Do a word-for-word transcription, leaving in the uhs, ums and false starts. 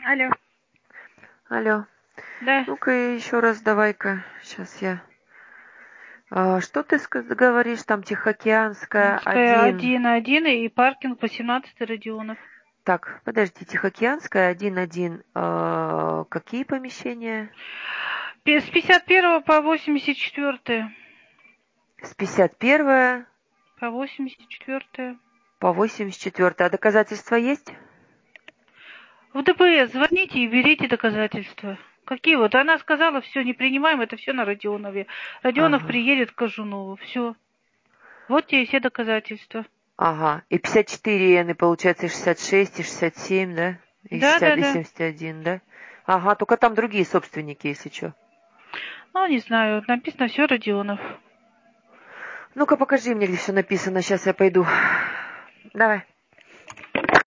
Алло. Алло. Да. Ну-ка еще раз давай-ка. Сейчас я... А, что ты ска- говоришь? Там Тихоокеанская один. один один и паркинг восемнадцатый Родионов. Так, подожди. Тихоокеанская один один. А, какие помещения? С пятьдесят первого по восемьдесят четвёртое. С пятьдесят первого По восемьдесят четвёртое. по восемьдесят четвёртое. А доказательства есть? В ДПС звоните и берите доказательства. Какие вот? Она сказала, все, не принимаем, это все на Родионове. Родионов Ага. приедет к Кожунову. Все. Вот тебе все доказательства. Ага. И пятьдесят четыре Н, и получается и шестьдесят шесть, и шестьдесят семь, да? И Да, шестьдесят, да, и да. семьдесят один, да? Ага, только там другие собственники, если что. Ну, не знаю, написано все Родионов. Ну-ка покажи мне, где все написано. Сейчас я пойду. Давай.